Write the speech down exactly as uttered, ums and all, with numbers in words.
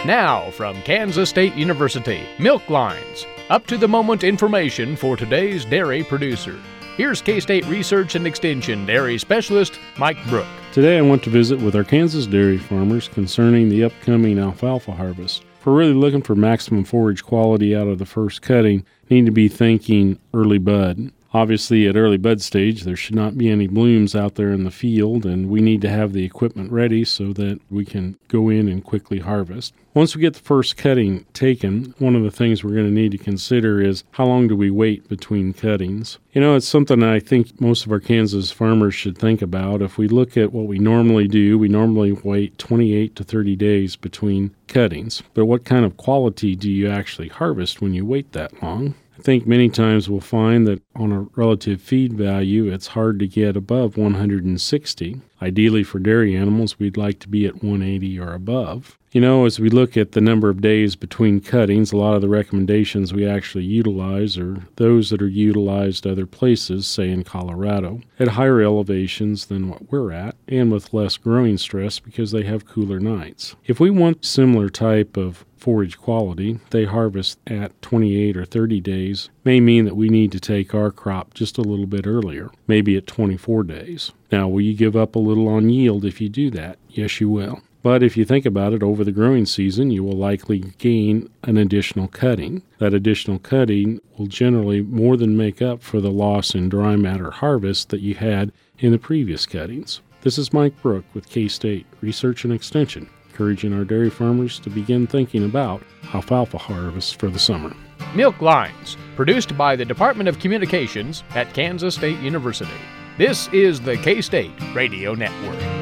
Now, from Kansas State University, Milk Lines, up-to-the-moment information for today's dairy producer. Here's K-State Research and Extension Dairy Specialist Mike Brook. Today I want to visit with our Kansas dairy farmers concerning the upcoming alfalfa harvest. If we're really looking for maximum forage quality out of the first cutting, need to be thinking early bud. Obviously, at early bud stage, there should not be any blooms out there in the field, and we need to have the equipment ready so that we can go in and quickly harvest. Once we get the first cutting taken, one of the things we're going to need to consider is how long do we wait between cuttings? You know, it's something I think most of our Kansas farmers should think about. If we look at what we normally do, we normally wait twenty-eight to thirty days between cuttings. But what kind of quality do you actually harvest when you wait that long? I think many times we'll find that on a relative feed value, it's hard to get above one hundred sixty. Ideally for dairy animals, we'd like to be at one eighty or above. You know, as we look at the number of days between cuttings, a lot of the recommendations we actually utilize are those that are utilized other places, say in Colorado, at higher elevations than what we're at, and with less growing stress because they have cooler nights. If we want similar type of forage quality, they harvest at twenty-eight or thirty days, may mean that we need to take our crop just a little bit earlier, maybe at twenty-four days. Now, will you give up a little on yield if you do that? Yes, you will. But if you think about it, over the growing season, you will likely gain an additional cutting. That additional cutting will generally more than make up for the loss in dry matter harvest that you had in the previous cuttings. This is Mike Brook with K-State Research and Extension, encouraging our dairy farmers to begin thinking about alfalfa harvest for the summer. Milk Lines, produced by the Department of Communications at Kansas State University. This is the K-State Radio Network.